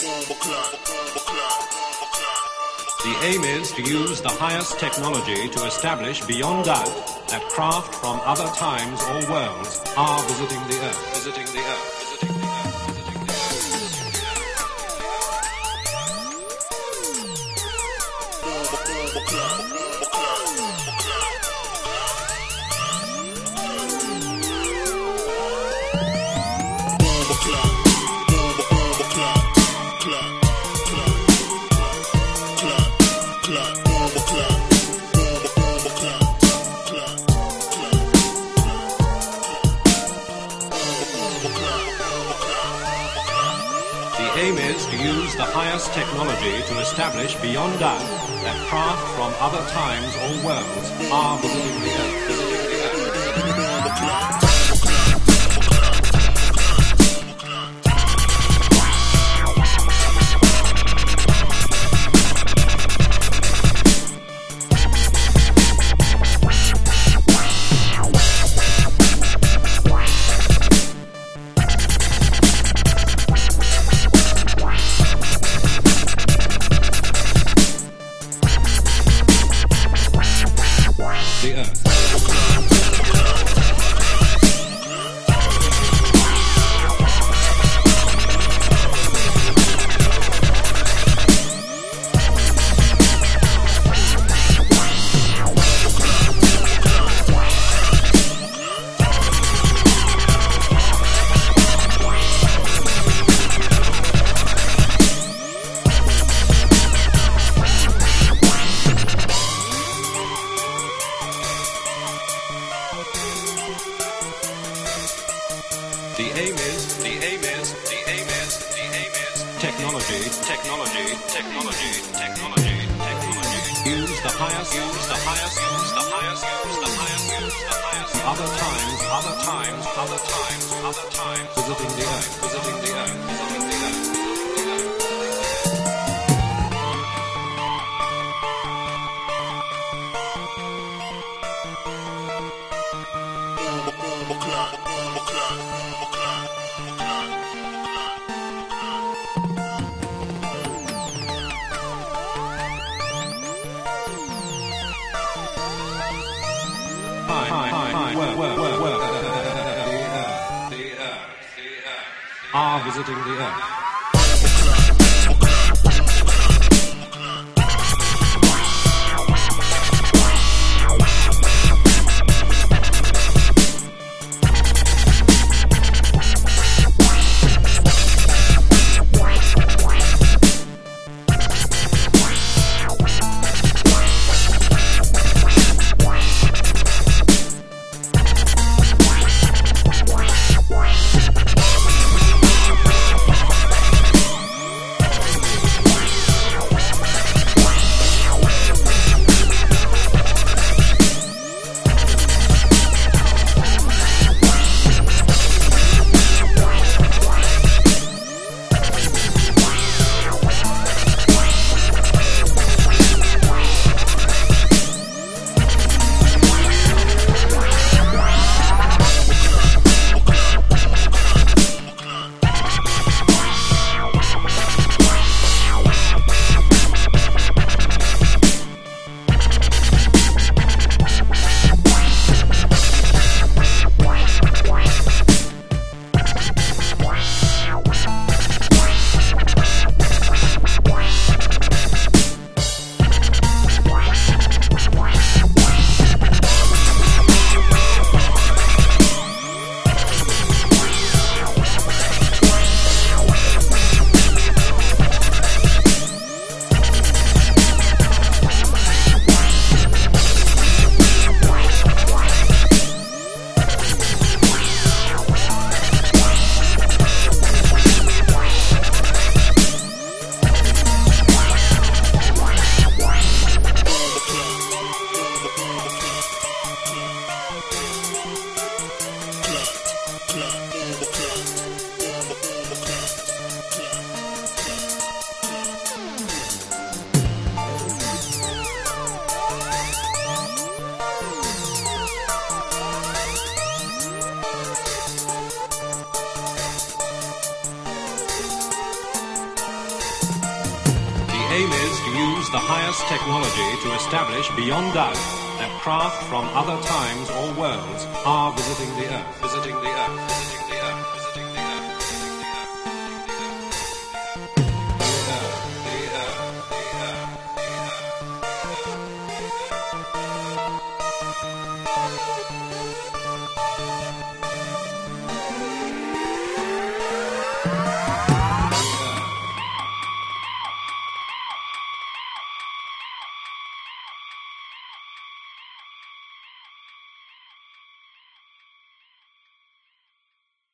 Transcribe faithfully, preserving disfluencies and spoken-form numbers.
The aim is to use the highest technology to establish beyond doubt that craft from other times or worlds are visiting the Earth, visiting the Earth, visiting the Earth, visiting the The aim is to use the highest technology to establish beyond doubt that craft from other times or worlds are visiting the Earth, visiting the Earth, visiting the Earth. The Earth. The aim is, the aim is, the aim is, the aim is technology, technology, technology, technology, technology. Use the highest, use the highest, use the highest, use the highest, use the highest. Other times, other times, other times, other times. Visiting the Earth, visiting the Earth, visiting the Earth. Are visiting the Earth. aim is to use the highest technology to establish beyond doubt that craft from other times or worlds are visiting the Earth, visiting the Earth, visiting